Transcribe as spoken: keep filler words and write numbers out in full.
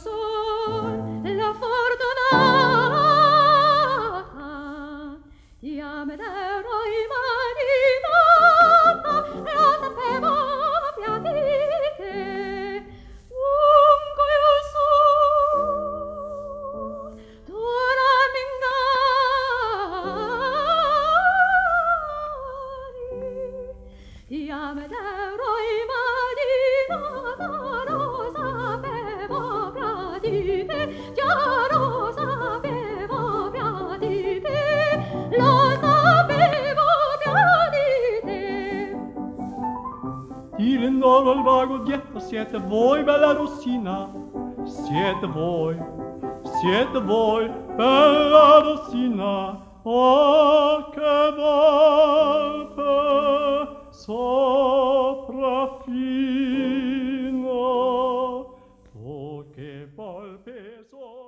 sol la fortunata io me l'ero immaginata lo sapevo piatite dunque io so tu non mi inganni io me l'ero immaginata lo sapevo piatite già lo sapevo piatite lo sapevo piatite Il noro il vago dietro siete voi, bella Rossina, siete voi, siete voi, bella Rossina, oh che volpe sopraffino, oh che volpe sopraffino.